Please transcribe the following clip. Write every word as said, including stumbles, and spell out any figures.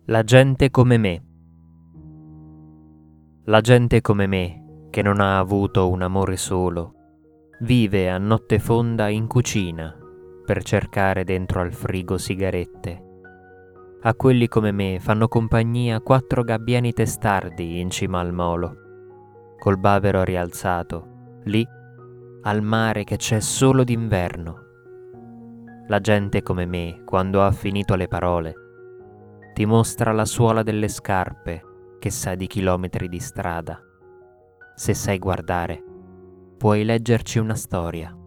La gente come me. La gente come me, che non ha avuto un amore solo, vive a notte fonda in cucina per cercare dentro al frigo sigarette. A quelli come me fanno compagnia quattro gabbiani testardi in cima al molo, col bavero rialzato, lì, al mare che c'è solo d'inverno. La gente come me, quando ha finito le parole, ti mostra la suola delle scarpe che sa di chilometri di strada. Se sai guardare, puoi leggerci una storia.